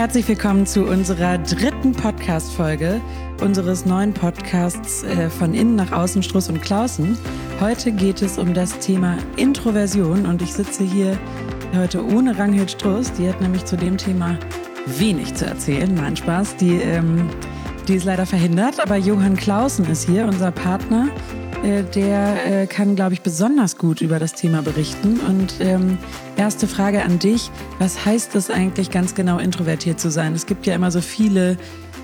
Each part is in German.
herzlich willkommen zu unserer dritten Podcast-Folge unseres neuen Podcasts von Innen nach Außen, Struss und Clausen. Heute geht es um das Thema Introversion und ich sitze hier heute ohne Ragnhild Struss. Die hat nämlich zu dem Thema wenig zu erzählen. Nein, Spaß. Die ist leider verhindert, aber Johann Clausen ist hier, unser Partner. Der kann, glaube ich, besonders gut über das Thema berichten. Und erste Frage an dich, was heißt es eigentlich ganz genau, introvertiert zu sein? Es gibt ja immer so viele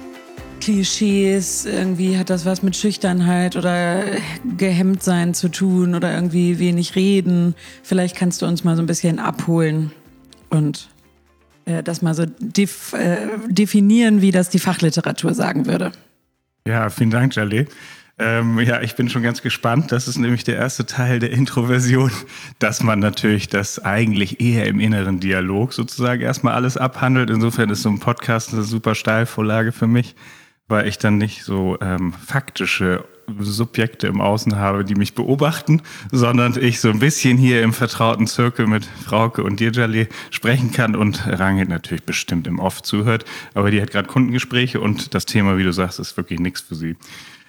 Klischees, irgendwie hat das was mit Schüchternheit oder Gehemmtsein zu tun oder irgendwie wenig reden. Vielleicht kannst du uns mal so ein bisschen abholen und das mal so definieren, wie das die Fachliteratur sagen würde. Ja, vielen Dank, Jaleh. Ich bin schon ganz gespannt. Das ist nämlich der erste Teil der Introversion, dass man natürlich das eigentlich eher im inneren Dialog sozusagen erstmal alles abhandelt. Insofern ist so ein Podcast eine super Steilvorlage für mich, weil ich dann nicht so faktische Subjekte im Außen habe, die mich beobachten, sondern ich so ein bisschen hier im vertrauten Zirkel mit Frauke und dir, Jaleh, sprechen kann und Ragnhild natürlich bestimmt im Off zuhört. Aber die hat gerade Kundengespräche und das Thema, wie du sagst, ist wirklich nichts für sie.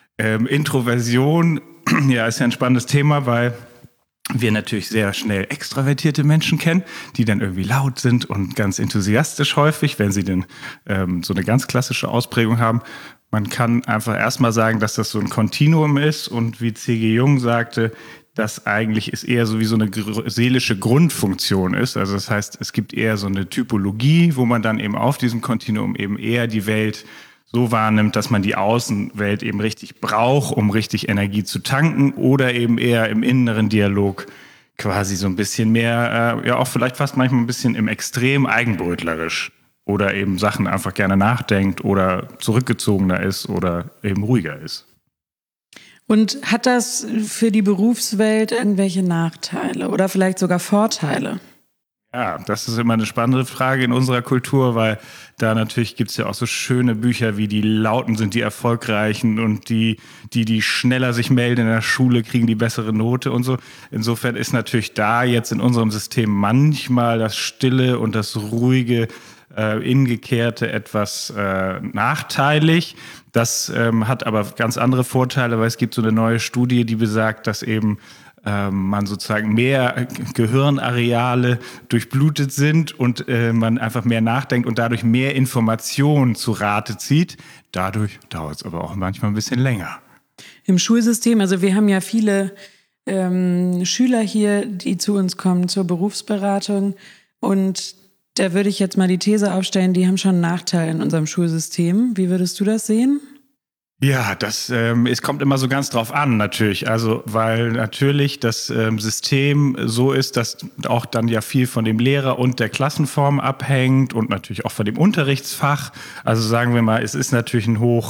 Introversion, ja, ist ja ein spannendes Thema, weil wir natürlich sehr schnell extravertierte Menschen kennen, die dann irgendwie laut sind und ganz enthusiastisch häufig, wenn sie denn so eine ganz klassische Ausprägung haben. Man kann einfach erstmal sagen, dass das so ein Kontinuum ist und wie C.G. Jung sagte, dass eigentlich es eher so wie so eine seelische Grundfunktion ist. Also das heißt, es gibt eher so eine Typologie, wo man dann eben auf diesem Kontinuum eben eher die Welt so wahrnimmt, dass man die Außenwelt eben richtig braucht, um richtig Energie zu tanken oder eben eher im inneren Dialog quasi so ein bisschen mehr, auch vielleicht fast manchmal ein bisschen im Extrem eigenbrötlerisch oder eben Sachen einfach gerne nachdenkt oder zurückgezogener ist oder eben ruhiger ist. Und hat das für die Berufswelt irgendwelche Nachteile oder vielleicht sogar Vorteile? Ja, das ist immer eine spannende Frage in unserer Kultur, weil da natürlich gibt's ja auch so schöne Bücher wie die Lauten sind die Erfolgreichen und die schneller sich melden in der Schule, kriegen die bessere Note und so. Insofern ist natürlich da jetzt in unserem System manchmal das Stille und das Ruhige, Ingekehrte etwas nachteilig. Das hat aber ganz andere Vorteile, weil es gibt so eine neue Studie, die besagt, dass eben man sozusagen mehr Gehirnareale durchblutet sind und man einfach mehr nachdenkt und dadurch mehr Informationen zu Rate zieht. Dadurch dauert es aber auch manchmal ein bisschen länger. Im Schulsystem, also wir haben ja viele Schüler hier, die zu uns kommen zur Berufsberatung und da würde ich jetzt mal die These aufstellen, die haben schon einen Nachteil in unserem Schulsystem. Wie würdest du das sehen? Ja, es kommt immer so ganz drauf an natürlich, also weil natürlich das System so ist, dass auch dann ja viel von dem Lehrer und der Klassenform abhängt und natürlich auch von dem Unterrichtsfach. Also sagen wir mal, es ist natürlich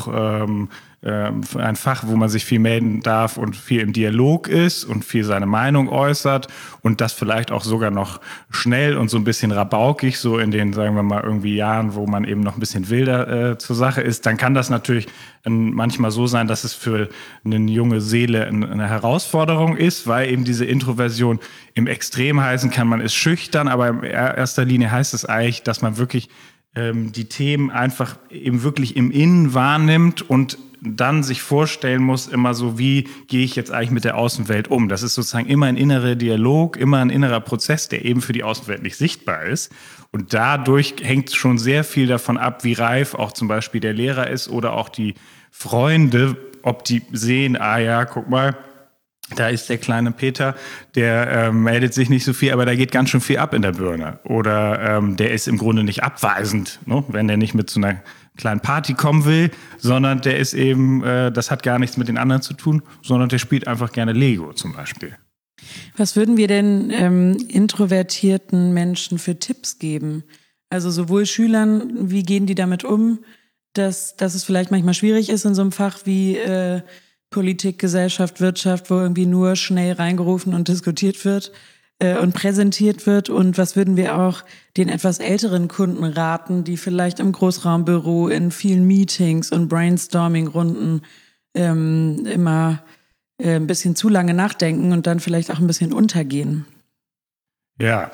ein Fach, wo man sich viel melden darf und viel im Dialog ist und viel seine Meinung äußert und das vielleicht auch sogar noch schnell und so ein bisschen rabaukig, so in den, sagen wir mal, irgendwie Jahren, wo man eben noch ein bisschen wilder zur Sache ist, dann kann das natürlich manchmal so sein, dass es für eine junge Seele eine Herausforderung ist, weil eben diese Introversion im Extrem heißen kann, man ist schüchtern, aber in erster Linie heißt es eigentlich, dass man wirklich die Themen einfach eben wirklich im Innen wahrnimmt und dann sich vorstellen muss, immer so, wie gehe ich jetzt eigentlich mit der Außenwelt um? Das ist sozusagen immer ein innerer Dialog, immer ein innerer Prozess, der eben für die Außenwelt nicht sichtbar ist. Und dadurch hängt schon sehr viel davon ab, wie reif auch zum Beispiel der Lehrer ist oder auch die Freunde, ob die sehen, guck mal, da ist der kleine Peter, der meldet sich nicht so viel, aber da geht ganz schön viel ab in der Birne. Oder der ist im Grunde nicht abweisend, ne? Wenn der nicht mit so einer kleinen Party kommen will, sondern der ist eben, das hat gar nichts mit den anderen zu tun, sondern der spielt einfach gerne Lego zum Beispiel. Was würden wir denn introvertierten Menschen für Tipps geben? Also sowohl Schülern, wie gehen die damit um, dass es vielleicht manchmal schwierig ist in so einem Fach wie Politik, Gesellschaft, Wirtschaft, wo irgendwie nur schnell reingerufen und diskutiert wird und präsentiert wird. Und was würden wir auch den etwas älteren Kunden raten, die vielleicht im Großraumbüro in vielen Meetings und Brainstorming-Runden immer ein bisschen zu lange nachdenken und dann vielleicht auch ein bisschen untergehen? Ja,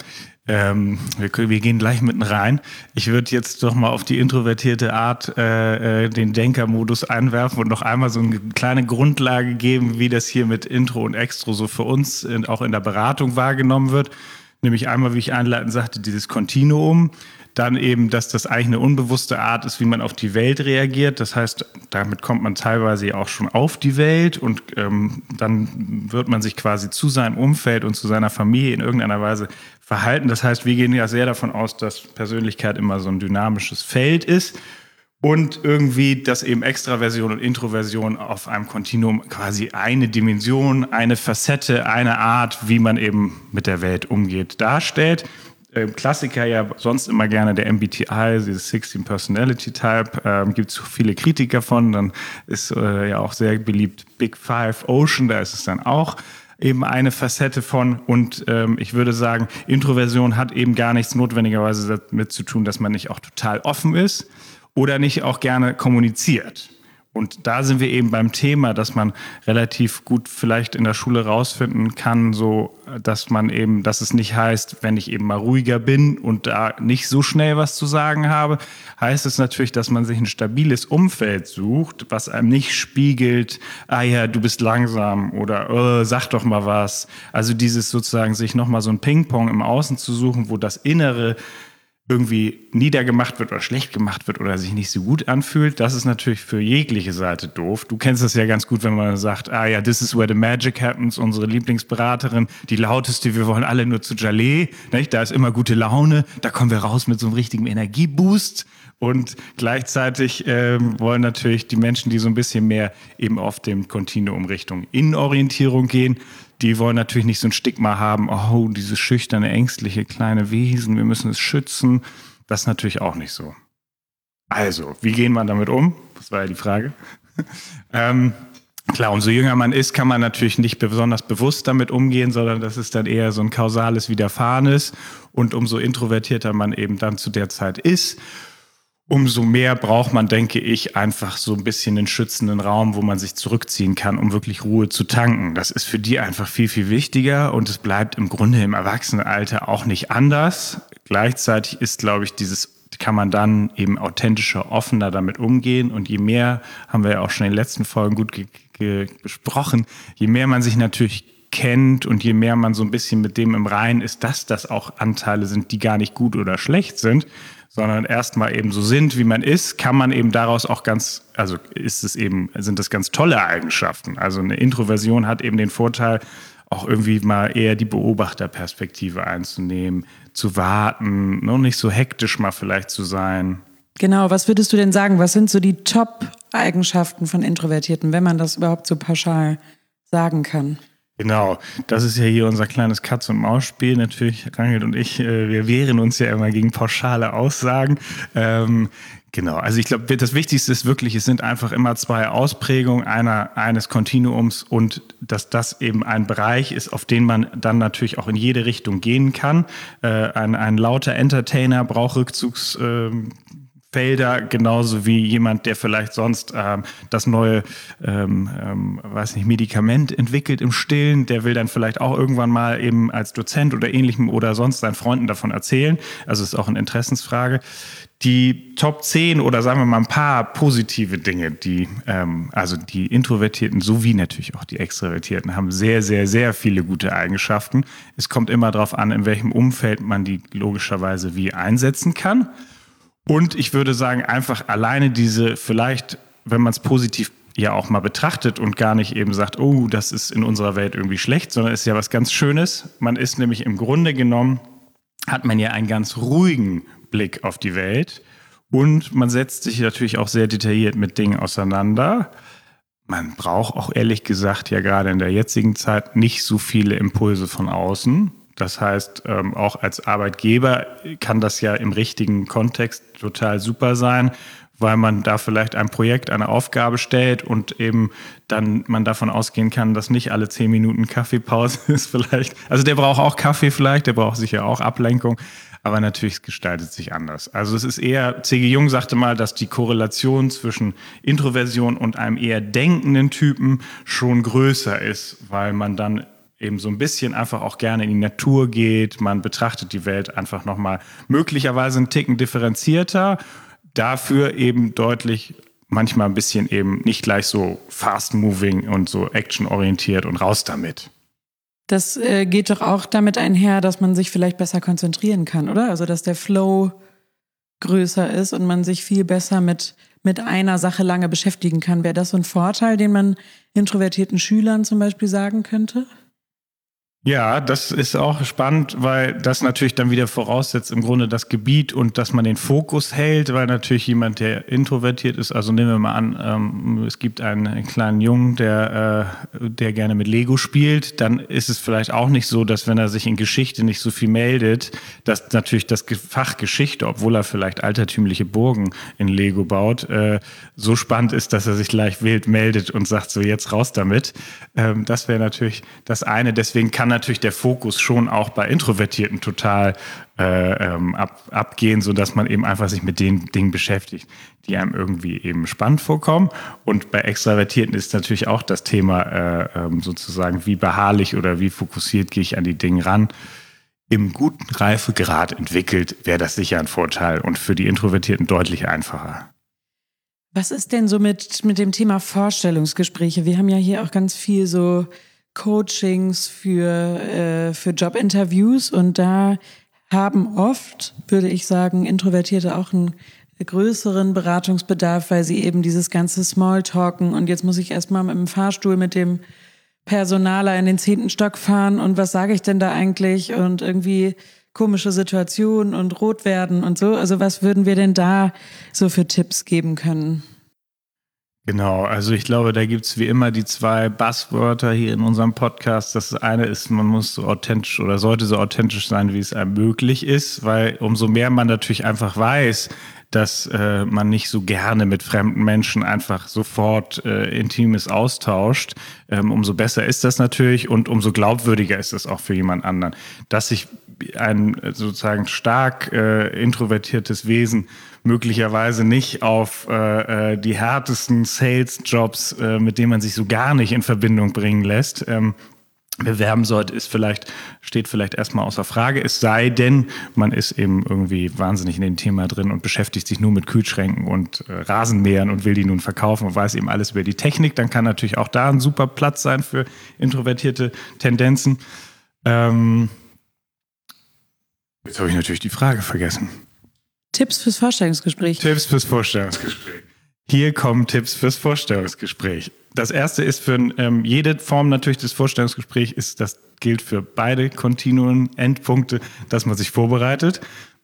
wir gehen gleich mitten rein. Ich würde jetzt doch mal auf die introvertierte Art den Denkermodus einwerfen und noch einmal so eine kleine Grundlage geben, wie das hier mit Intro und Extro so für uns auch in der Beratung wahrgenommen wird. Nämlich einmal, wie ich einleitend sagte, dieses Kontinuum. Dann eben, dass das eigentlich eine unbewusste Art ist, wie man auf die Welt reagiert. Das heißt, damit kommt man teilweise auch schon auf die Welt und dann wird man sich quasi zu seinem Umfeld und zu seiner Familie in irgendeiner Weise verhalten. Das heißt, wir gehen ja sehr davon aus, dass Persönlichkeit immer so ein dynamisches Feld ist und irgendwie, dass eben Extraversion und Introversion auf einem Kontinuum quasi eine Dimension, eine Facette, eine Art, wie man eben mit der Welt umgeht, darstellt. Klassiker ja sonst immer gerne der MBTI, dieses 16 Personality Type, gibt es viele Kritiker von, dann ist ja auch sehr beliebt Big Five Ocean, da ist es dann auch eben eine Facette von und ich würde sagen, Introversion hat eben gar nichts notwendigerweise damit zu tun, dass man nicht auch total offen ist oder nicht auch gerne kommuniziert. Und da sind wir eben beim Thema, dass man relativ gut vielleicht in der Schule rausfinden kann, so, dass es nicht heißt, wenn ich eben mal ruhiger bin und da nicht so schnell was zu sagen habe, heißt es natürlich, dass man sich ein stabiles Umfeld sucht, was einem nicht spiegelt, ah ja, du bist langsam oder sag doch mal was. Also dieses sozusagen sich nochmal so ein Ping-Pong im Außen zu suchen, wo das Innere irgendwie niedergemacht wird oder schlecht gemacht wird oder sich nicht so gut anfühlt, das ist natürlich für jegliche Seite doof. Du kennst das ja ganz gut, wenn man sagt, ah ja, this is where the magic happens, unsere Lieblingsberaterin, die lauteste, wir wollen alle nur zu Jaleh, nicht? Da ist immer gute Laune, da kommen wir raus mit so einem richtigen Energieboost und gleichzeitig wollen natürlich die Menschen, die so ein bisschen mehr eben auf dem Kontinuum Richtung Innenorientierung gehen, die wollen natürlich nicht so ein Stigma haben, oh, dieses schüchterne, ängstliche kleine Wesen, wir müssen es schützen. Das ist natürlich auch nicht so. Also, wie gehen wir damit um? Das war ja die Frage. Klar, umso jünger man ist, kann man natürlich nicht besonders bewusst damit umgehen, sondern das ist dann eher so ein kausales Widerfahrenes. Und umso introvertierter man eben dann zu der Zeit ist, umso mehr braucht man, denke ich, einfach so ein bisschen einen schützenden Raum, wo man sich zurückziehen kann, um wirklich Ruhe zu tanken. Das ist für die einfach viel, viel wichtiger und es bleibt im Grunde im Erwachsenenalter auch nicht anders. Gleichzeitig ist, glaube ich, kann man dann eben authentischer, offener damit umgehen und je mehr, haben wir ja auch schon in den letzten Folgen gut besprochen, je mehr man sich natürlich kennt und je mehr man so ein bisschen mit dem im Reinen ist, dass das auch Anteile sind, die gar nicht gut oder schlecht sind, sondern erstmal eben so sind, wie man ist, kann man eben daraus auch sind das ganz tolle Eigenschaften. Also eine Introversion hat eben den Vorteil, auch irgendwie mal eher die Beobachterperspektive einzunehmen, zu warten, noch nicht so hektisch mal vielleicht zu sein. Genau, was würdest du denn sagen? Was sind so die Top-Eigenschaften von Introvertierten, wenn man das überhaupt so pauschal sagen kann? Genau, das ist ja hier unser kleines Katz-und-Maus-Spiel. Natürlich, Rangel und ich, wir wehren uns ja immer gegen pauschale Aussagen. Genau, also ich glaube, das Wichtigste ist wirklich, es sind einfach immer zwei Ausprägungen eines Kontinuums und dass das eben ein Bereich ist, auf den man dann natürlich auch in jede Richtung gehen kann. Ein lauter Entertainer braucht Rückzugsfelder, genauso wie jemand, der vielleicht sonst das neue Medikament entwickelt im Stillen, der will dann vielleicht auch irgendwann mal eben als Dozent oder Ähnlichem oder sonst seinen Freunden davon erzählen. Also es ist auch eine Interessensfrage. Die Top 10 oder sagen wir mal ein paar positive Dinge, die Introvertierten sowie natürlich auch die Extrovertierten haben sehr, sehr, sehr viele gute Eigenschaften. Es kommt immer darauf an, in welchem Umfeld man die logischerweise wie einsetzen kann. Und ich würde sagen, einfach alleine diese vielleicht, wenn man es positiv ja auch mal betrachtet und gar nicht eben sagt, oh, das ist in unserer Welt irgendwie schlecht, sondern es ist ja was ganz Schönes. Man ist nämlich im Grunde genommen, hat man ja einen ganz ruhigen Blick auf die Welt und man setzt sich natürlich auch sehr detailliert mit Dingen auseinander. Man braucht auch ehrlich gesagt ja gerade in der jetzigen Zeit nicht so viele Impulse von außen. Das heißt, auch als Arbeitgeber kann das ja im richtigen Kontext total super sein, weil man da vielleicht ein Projekt, eine Aufgabe stellt und eben dann man davon ausgehen kann, dass nicht alle 10 Minuten Kaffeepause ist vielleicht. Also der braucht auch Kaffee vielleicht, der braucht sicher auch Ablenkung, aber natürlich gestaltet sich anders. Also es ist eher, C.G. Jung sagte mal, dass die Korrelation zwischen Introversion und einem eher denkenden Typen schon größer ist, weil man dann eben so ein bisschen einfach auch gerne in die Natur geht. Man betrachtet die Welt einfach nochmal möglicherweise einen Ticken differenzierter. Dafür eben deutlich manchmal ein bisschen eben nicht gleich so fast-moving und so actionorientiert und raus damit. Das geht doch auch damit einher, dass man sich vielleicht besser konzentrieren kann, oder? Also dass der Flow größer ist und man sich viel besser mit einer Sache lange beschäftigen kann. Wäre das so ein Vorteil, den man introvertierten Schülern zum Beispiel sagen könnte? Ja, das ist auch spannend, weil das natürlich dann wieder voraussetzt im Grunde das Gebiet und dass man den Fokus hält, weil natürlich jemand, der introvertiert ist, also nehmen wir mal an, es gibt einen kleinen Jungen, der gerne mit Lego spielt, dann ist es vielleicht auch nicht so, dass wenn er sich in Geschichte nicht so viel meldet, dass natürlich das Fach Geschichte, obwohl er vielleicht altertümliche Burgen in Lego baut, so spannend ist, dass er sich gleich wild meldet und sagt so, jetzt raus damit. Das wäre natürlich das eine, deswegen kann natürlich der Fokus schon auch bei Introvertierten total abgehen, sodass man eben einfach sich mit den Dingen beschäftigt, die einem irgendwie eben spannend vorkommen. Und bei Extravertierten ist natürlich auch das Thema sozusagen, wie beharrlich oder wie fokussiert gehe ich an die Dinge ran. Im guten Reifegrad entwickelt wäre das sicher ein Vorteil und für die Introvertierten deutlich einfacher. Was ist denn so mit dem Thema Vorstellungsgespräche? Wir haben ja hier auch ganz viel so Coachings für Jobinterviews und da haben oft, würde ich sagen, Introvertierte auch einen größeren Beratungsbedarf, weil sie eben dieses ganze Smalltalken und jetzt muss ich erstmal mit dem Fahrstuhl mit dem Personaler in den 10. Stock fahren und was sage ich denn da eigentlich und irgendwie komische Situationen und rot werden und so. Also was würden wir denn da so für Tipps geben können? Genau, also ich glaube, da gibt's wie immer die 2 Buzzwörter hier in unserem Podcast. Das eine ist, man muss so authentisch oder sollte so authentisch sein, wie es einem möglich ist, weil umso mehr man natürlich einfach weiß, dass man nicht so gerne mit fremden Menschen einfach sofort Intimes austauscht, umso besser ist das natürlich und umso glaubwürdiger ist es auch für jemand anderen. Dass sich ein sozusagen stark introvertiertes Wesen möglicherweise nicht auf die härtesten Sales-Jobs, mit denen man sich so gar nicht in Verbindung bringen lässt, bewerben sollte, steht vielleicht erstmal außer Frage. Es sei denn, man ist eben irgendwie wahnsinnig in dem Thema drin und beschäftigt sich nur mit Kühlschränken und Rasenmähern und will die nun verkaufen und weiß eben alles über die Technik. Dann kann natürlich auch da ein super Platz sein für introvertierte Tendenzen. Jetzt habe ich natürlich die Frage vergessen. Tipps fürs Vorstellungsgespräch. Hier kommen Tipps fürs Vorstellungsgespräch. Das erste ist für jede Form natürlich des Vorstellungsgesprächs, das gilt für beide kontinuen Endpunkte, dass man sich vorbereitet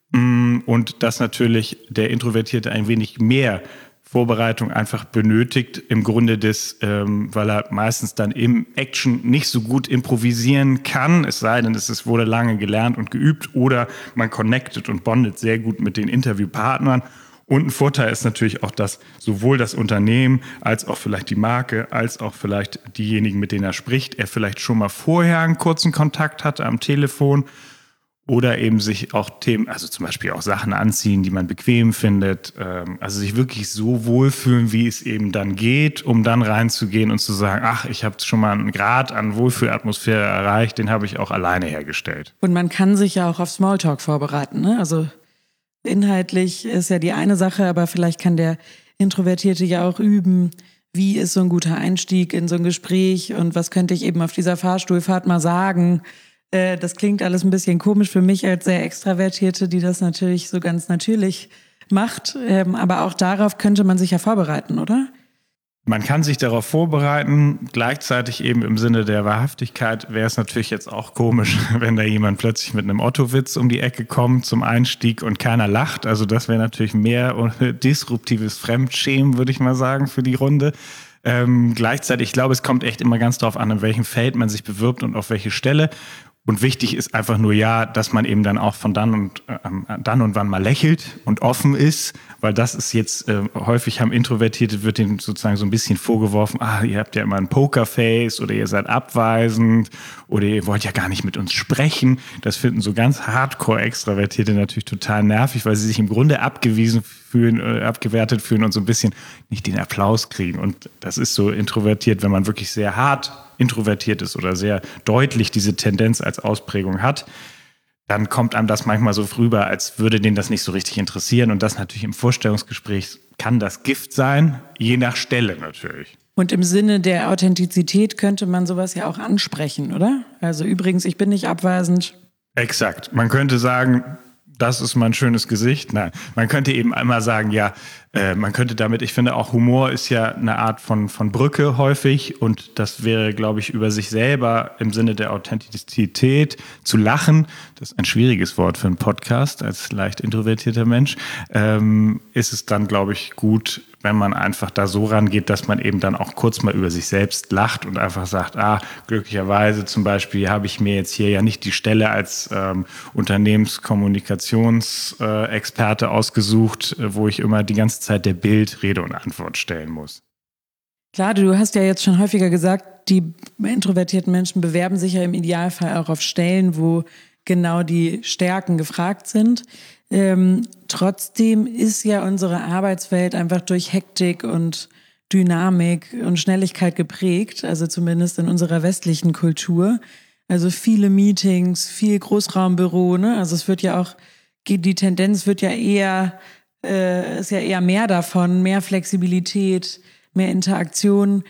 und dass natürlich der Introvertierte ein wenig mehr Vorbereitung einfach benötigt, im Grunde weil er meistens dann im Action nicht so gut improvisieren kann, es sei denn, es wurde lange gelernt und geübt oder man connectet und bondet sehr gut mit den Interviewpartnern. Und ein Vorteil ist natürlich auch, dass sowohl das Unternehmen als auch vielleicht die Marke, als auch vielleicht diejenigen, mit denen er spricht, er vielleicht schon mal vorher einen kurzen Kontakt hatte am Telefon oder eben sich auch Themen, also zum Beispiel auch Sachen anziehen, die man bequem findet, also sich wirklich so wohlfühlen, wie es eben dann geht, um dann reinzugehen und zu sagen, ach, ich habe schon mal einen Grad an Wohlfühlatmosphäre erreicht, den habe ich auch alleine hergestellt. Und man kann sich ja auch auf Smalltalk vorbereiten, ne? Also inhaltlich ist ja die eine Sache, aber vielleicht kann der Introvertierte ja auch üben, wie ist so ein guter Einstieg in so ein Gespräch und was könnte ich eben auf dieser Fahrstuhlfahrt mal sagen. Das klingt alles ein bisschen komisch für mich als sehr Extravertierte, die das natürlich so ganz natürlich macht. Aber auch darauf könnte man sich ja vorbereiten, oder? Man kann sich darauf vorbereiten, gleichzeitig eben im Sinne der Wahrhaftigkeit wäre es natürlich jetzt auch komisch, wenn da jemand plötzlich mit einem Otto-Witz um die Ecke kommt zum Einstieg und keiner lacht. Also das wäre natürlich mehr disruptives Fremdschämen, würde ich mal sagen, für die Runde. Gleichzeitig, ich glaube, es kommt echt immer ganz drauf an, in welchem Feld man sich bewirbt und auf welche Stelle. Und wichtig ist einfach nur dass man eben dann auch von dann und wann mal lächelt und offen ist, weil das ist jetzt häufig haben Introvertierte, wird denen sozusagen so ein bisschen vorgeworfen, ihr habt ja immer ein Pokerface oder ihr seid abweisend oder ihr wollt ja gar nicht mit uns sprechen. Das finden so ganz Hardcore-Extravertierte natürlich total nervig, weil sie sich im Grunde abgewertet fühlen und so ein bisschen nicht den Applaus kriegen. Und das ist so introvertiert, wenn man wirklich sehr hart introvertiert ist oder sehr deutlich diese Tendenz als Ausprägung hat, dann kommt einem das manchmal so rüber, als würde den das nicht so richtig interessieren. Und das natürlich im Vorstellungsgespräch kann das Gift sein, je nach Stelle natürlich. Und im Sinne der Authentizität könnte man sowas ja auch ansprechen, oder? Also übrigens, ich bin nicht abweisend. Exakt. Man könnte sagen, das ist mein schönes Gesicht. Nein, man könnte eben einmal sagen, ja, man könnte damit, ich finde auch Humor ist ja eine Art von Brücke häufig und das wäre, glaube ich, über sich selber im Sinne der Authentizität zu lachen. Das ist ein schwieriges Wort für einen Podcast als leicht introvertierter Mensch. Ist es dann, glaube ich, gut, wenn man einfach da so rangeht, dass man eben dann auch kurz mal über sich selbst lacht und einfach sagt, glücklicherweise zum Beispiel habe ich mir jetzt hier ja nicht die Stelle als Unternehmenskommunikationsexperte ausgesucht, wo ich immer die ganze Zeit der Bild Rede und Antwort stellen muss. Klar, du hast ja jetzt schon häufiger gesagt, die introvertierten Menschen bewerben sich ja im Idealfall auch auf Stellen, wo genau die Stärken gefragt sind. Trotzdem ist ja unsere Arbeitswelt einfach durch Hektik und Dynamik und Schnelligkeit geprägt, also zumindest in unserer westlichen Kultur. Also viele Meetings, viel Großraumbüro, ne? Also es wird ja auch, die Tendenz wird ja eher, ist ja eher mehr davon, mehr Flexibilität, mehr Interaktion.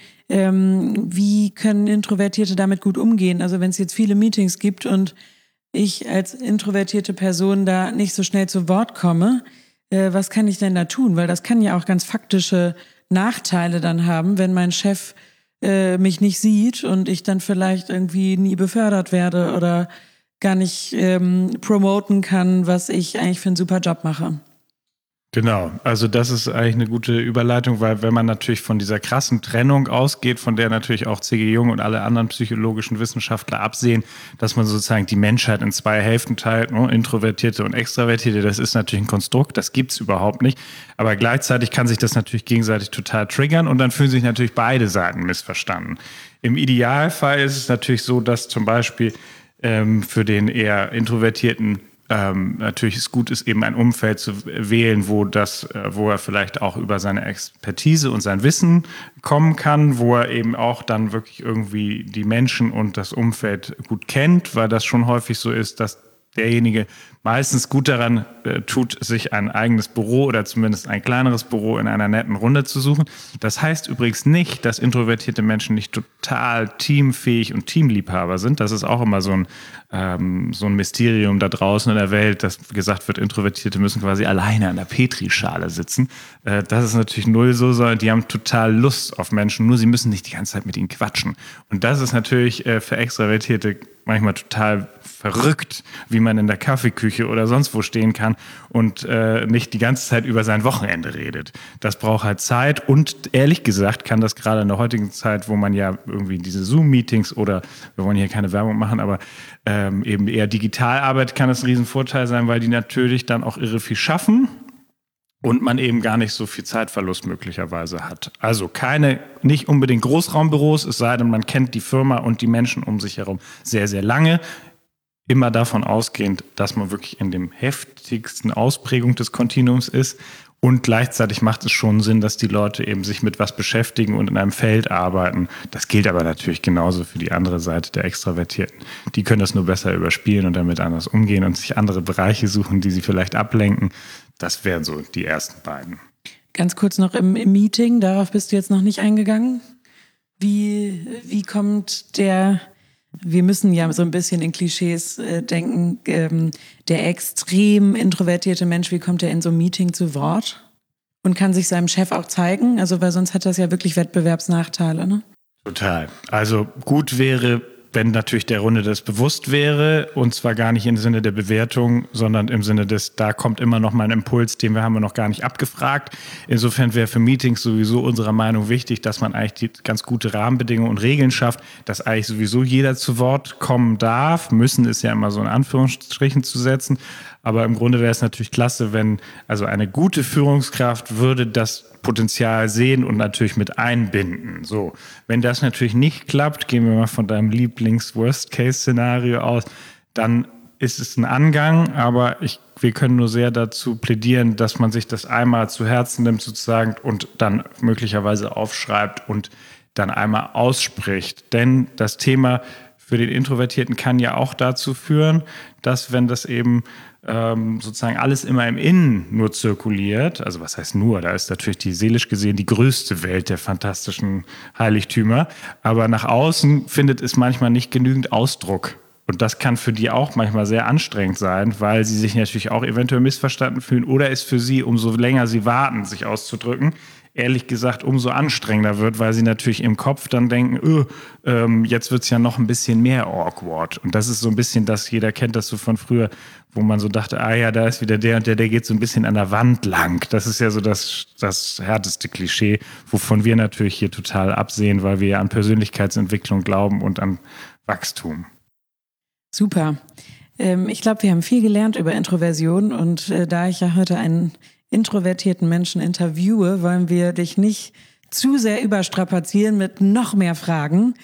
Wie können Introvertierte damit gut umgehen? Also wenn es jetzt viele Meetings gibt und ich als introvertierte Person da nicht so schnell zu Wort komme, was kann ich denn da tun? Weil das kann ja auch ganz faktische Nachteile dann haben, wenn mein Chef mich nicht sieht und ich dann vielleicht irgendwie nie befördert werde oder gar nicht promoten kann, was ich eigentlich für einen super Job mache. Genau, also das ist eigentlich eine gute Überleitung, weil wenn man natürlich von dieser krassen Trennung ausgeht, von der natürlich auch C.G. Jung und alle anderen psychologischen Wissenschaftler absehen, dass man sozusagen die Menschheit in zwei Hälften teilt, ne? Introvertierte und Extravertierte, das ist natürlich ein Konstrukt, das gibt's überhaupt nicht. Aber gleichzeitig kann sich das natürlich gegenseitig total triggern und dann fühlen sich natürlich beide Seiten missverstanden. Im Idealfall ist es natürlich so, dass zum Beispiel für den eher Introvertierten natürlich es gut ist, eben ein Umfeld zu wählen, wo er vielleicht auch über seine Expertise und sein Wissen kommen kann, wo er eben auch dann wirklich irgendwie die Menschen und das Umfeld gut kennt, weil das schon häufig so ist, dass derjenige meistens gut daran tut, sich ein eigenes Büro oder zumindest ein kleineres Büro in einer netten Runde zu suchen. Das heißt übrigens nicht, dass introvertierte Menschen nicht total teamfähig und Teamliebhaber sind. Das ist auch immer so ein Mysterium da draußen in der Welt, dass gesagt wird, Introvertierte müssen quasi alleine an der Petrischale sitzen. Das ist natürlich null so, sondern die haben total Lust auf Menschen, nur sie müssen nicht die ganze Zeit mit ihnen quatschen. Und das ist natürlich für Extravertierte manchmal total verrückt, wie man in der Kaffeeküche oder sonst wo stehen kann und nicht die ganze Zeit über sein Wochenende redet. Das braucht halt Zeit und ehrlich gesagt kann das gerade in der heutigen Zeit, wo man ja irgendwie diese Zoom-Meetings oder, wir wollen hier keine Werbung machen, aber eben eher digital arbeitet, kann das ein Riesenvorteil sein, weil die natürlich dann auch irre viel schaffen und man eben gar nicht so viel Zeitverlust möglicherweise hat. Also nicht unbedingt Großraumbüros, es sei denn, man kennt die Firma und die Menschen um sich herum sehr, sehr lange. Immer davon ausgehend, dass man wirklich in dem heftigsten Ausprägung des Kontinuums ist. Und gleichzeitig macht es schon Sinn, dass die Leute eben sich mit was beschäftigen und in einem Feld arbeiten. Das gilt aber natürlich genauso für die andere Seite der Extravertierten. Die können das nur besser überspielen und damit anders umgehen und sich andere Bereiche suchen, die sie vielleicht ablenken. Das wären so die ersten beiden. Ganz kurz noch im Meeting, darauf bist du jetzt noch nicht eingegangen. Wie kommt wir müssen ja so ein bisschen in Klischees denken, der extrem introvertierte Mensch, wie kommt er in so einem Meeting zu Wort? Und kann sich seinem Chef auch zeigen? Also, weil sonst hat das ja wirklich Wettbewerbsnachteile, ne? Total. Also gut wäre, wenn natürlich der Runde das bewusst wäre und zwar gar nicht im Sinne der Bewertung, sondern im Sinne da kommt immer noch mal ein Impuls, den haben wir noch gar nicht abgefragt. Insofern wäre für Meetings sowieso unserer Meinung wichtig, dass man eigentlich die ganz gute Rahmenbedingungen und Regeln schafft, dass eigentlich sowieso jeder zu Wort kommen darf. Müssen ist ja immer so in Anführungsstrichen zu setzen. Aber im Grunde wäre es natürlich klasse, wenn also eine gute Führungskraft würde das Potenzial sehen und natürlich mit einbinden. So, wenn das natürlich nicht klappt, gehen wir mal von deinem Lieblings-Worst-Case-Szenario aus, dann ist es ein Angang, aber wir können nur sehr dazu plädieren, dass man sich das einmal zu Herzen nimmt sozusagen und dann möglicherweise aufschreibt und dann einmal ausspricht. Denn das Thema für den Introvertierten kann ja auch dazu führen, dass wenn das eben sozusagen alles immer im Innen nur zirkuliert, also was heißt nur, da ist natürlich die seelisch gesehen die größte Welt der fantastischen Heiligtümer, aber nach außen findet es manchmal nicht genügend Ausdruck. Und das kann für die auch manchmal sehr anstrengend sein, weil sie sich natürlich auch eventuell missverstanden fühlen oder es für sie, umso länger sie warten, sich auszudrücken, ehrlich gesagt umso anstrengender wird, weil sie natürlich im Kopf dann denken, jetzt wird's ja noch ein bisschen mehr awkward. Und das ist so ein bisschen das, jeder kennt das so von früher, wo man so dachte, da ist wieder der und der geht so ein bisschen an der Wand lang. Das ist ja so das härteste Klischee, wovon wir natürlich hier total absehen, weil wir ja an Persönlichkeitsentwicklung glauben und an Wachstum. Super. Ich glaube, wir haben viel gelernt über Introversion und da ich ja heute einen introvertierten Menschen interviewe, wollen wir dich nicht zu sehr überstrapazieren mit noch mehr Fragen.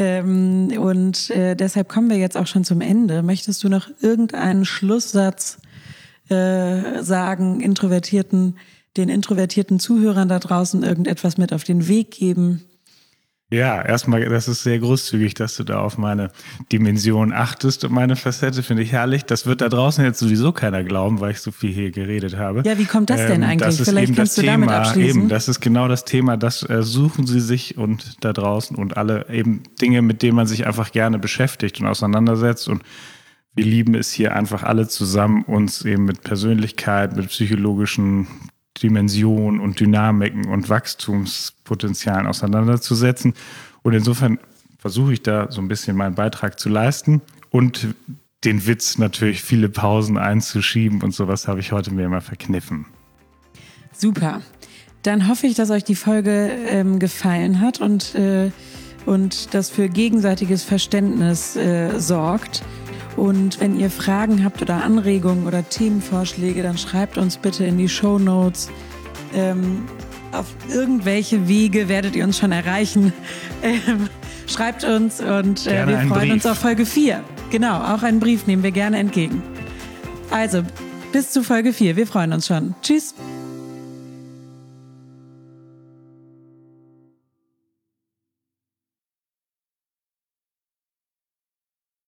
Deshalb kommen wir jetzt auch schon zum Ende. Möchtest du noch irgendeinen Schlusssatz sagen, den introvertierten Zuhörern da draußen irgendetwas mit auf den Weg geben? Ja, erstmal, das ist sehr großzügig, dass du da auf meine Dimension achtest und meine Facette, finde ich herrlich. Das wird da draußen jetzt sowieso keiner glauben, weil ich so viel hier geredet habe. Ja, wie kommt das denn eigentlich? Vielleicht kannst du damit abschließen. Eben, das ist genau das Thema, das suchen sie sich und da draußen und alle eben Dinge, mit denen man sich einfach gerne beschäftigt und auseinandersetzt. Und wir lieben es hier einfach alle zusammen, uns eben mit Persönlichkeit, mit psychologischen Dimensionen und Dynamiken und Wachstumspotenzialen auseinanderzusetzen. Und insofern versuche ich da so ein bisschen meinen Beitrag zu leisten und den Witz natürlich viele Pausen einzuschieben und sowas habe ich heute mir mal verkniffen. Super. Dann hoffe ich, dass euch die Folge gefallen hat und das für gegenseitiges Verständnis sorgt. Und wenn ihr Fragen habt oder Anregungen oder Themenvorschläge, dann schreibt uns bitte in die Shownotes. Auf irgendwelche Wege werdet ihr uns schon erreichen. Schreibt uns und wir freuen uns auf Folge 4. Genau, auch einen Brief nehmen wir gerne entgegen. Also, bis zu Folge 4. Wir freuen uns schon. Tschüss.